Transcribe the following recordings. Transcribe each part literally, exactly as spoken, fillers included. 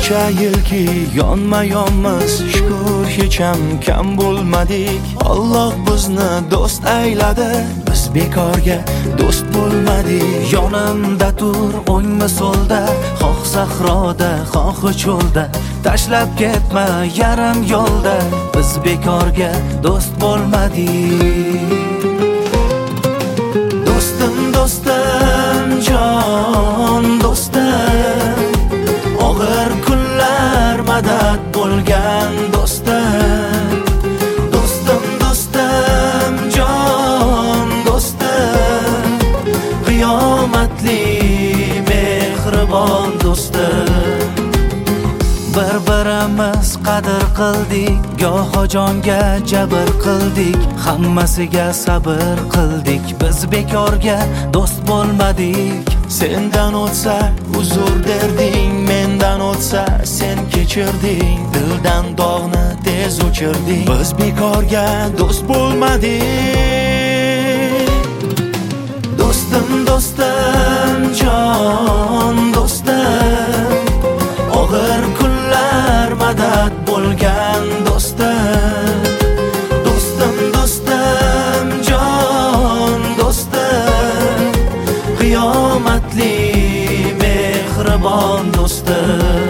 shuncha yilki yonma yonmiz, shukr hech ham kam bo'lmadik. Alloh bizni do'st ayladi, biz bekorga do'st bo'lmadik. Yonimda tur, o'ngmi so'lda, xoh sahroda, xoh cho'lda, tashlab ketma yarim yo'lda, biz bekorga do'st bo'lmadik. Do'stim, do'stim, jon do'stim, og'ir kunlar madad bo'lgan do'stim. Do'stim, do'stim, jon do'stim, qiyomatli mehribon do'stim. Bir-birimiz qadr qildik, goho jonga jabr qildik, hammasiga sabr qildik, biz bekorga do'st bo'lmadik. Sendan o'tsa uzr derding, mendan o'tsa sen kechirding, dildan dog'ni tez o'chirding, biz bekorga do'st bo'lmadik. Do'stim, do'stim, jon do'stim, og'ir kunlar madad bo'lgan do'stim. Do'stim, do'stim, jon do'stim, qiyomatli mehribon do'stim.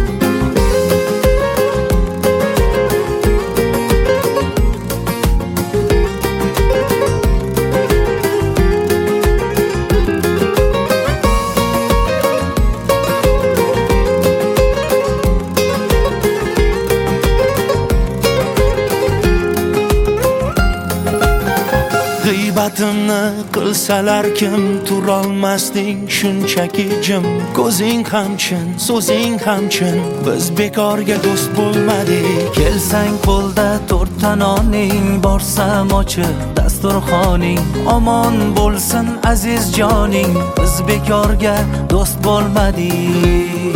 G'iybatimni qilsalar kim, turolmasding shunchaki jim. Ko'zing ham chin, so'zing ham chin, biz bekorga do'st bo'lmadik. Kelsang qo'lda to'rtta noning, borsam ochiq dasturxoning, omon bo'lsin aziz joning, biz bekorga do'st bo'lmadik.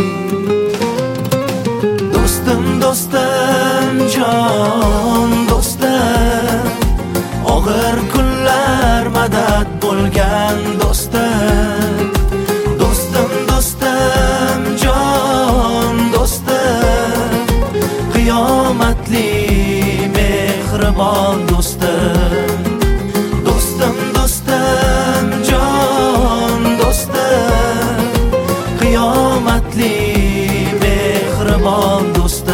Do'stim, do'stim, jon do'stim, og'ir kunlar madad bo'lgan do'stim. Do'stim, do'stim, jon do'stim, qiyomatli mehribon do'stim. Do'stim, do'stim, jon do'stim, qiyomatli mehribon do'stim.